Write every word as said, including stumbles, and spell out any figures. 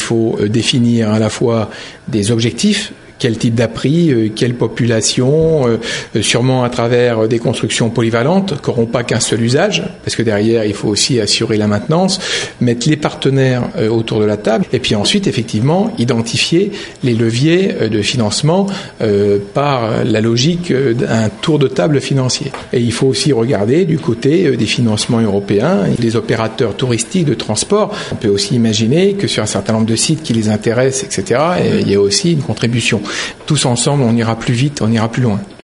faut définir à la fois des objectifs. Quel type d'appris, quelle population, euh, sûrement à travers des constructions polyvalentes qui n'auront pas qu'un seul usage, parce que derrière, il faut aussi assurer la maintenance, mettre les partenaires euh, autour de la table, et puis ensuite, effectivement, identifier les leviers euh, de financement euh, par la logique euh, d'un tour de table financier. Et il faut aussi regarder du côté euh, des financements européens, des opérateurs touristiques de transport. On peut aussi imaginer que sur un certain nombre de sites qui les intéressent, et cetera, et il y a aussi une contribution. Tous ensemble, on ira plus vite, on ira plus loin.